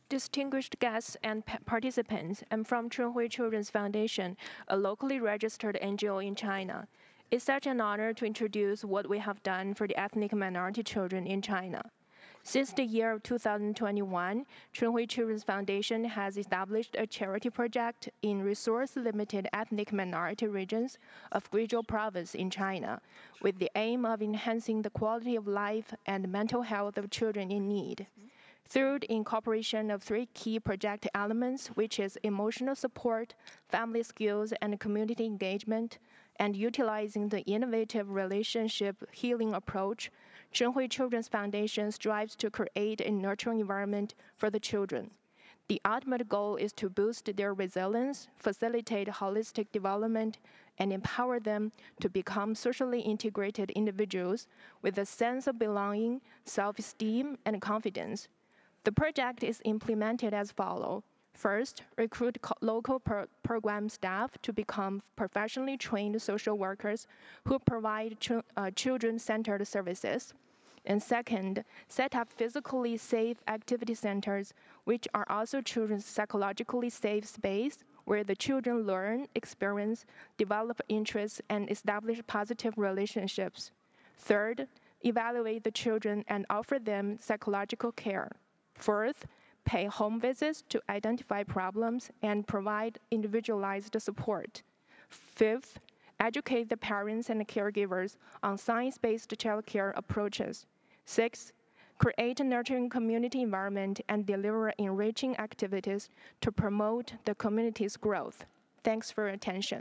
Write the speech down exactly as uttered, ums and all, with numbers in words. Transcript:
Distinguished guests and pa- participants, I'm from Chunhui Children's Foundation, a locally registered N G O in China. It's such an honor to introduce what we have done for the ethnic minority children in China. Since the year of two thousand twenty-one, Chunhui Children's Foundation has established a charity project in resource-limited ethnic minority regions of Guizhou Province in China, with the aim of enhancing the quality of life and mental health of children in need. Through the incorporation of three key project elements, which is emotional support, family skills, and community engagement, and utilizing the innovative relationship healing approach, Zhenhui Children's Foundation strives to create a nurturing environment for the children. The ultimate goal is to boost their resilience, facilitate holistic development, and empower them to become socially integrated individuals with a sense of belonging, self-esteem, and confidence. The project is implemented as follows. First, recruit local pro program staff to become professionally trained social workers who provide ch uh, children-centered services. And second, set up physically safe activity centers, which are also children's psychologically safe space where the children learn, experience, develop interests, and establish positive relationships. Third, evaluate the children and offer them psychological care. Fourth, pay home visits to identify problems and provide individualized support. Fifth, educate the parents and caregivers on science-based childcare approaches. Sixth, create a nurturing community environment and deliver enriching activities to promote the community's growth. Thanks for your attention.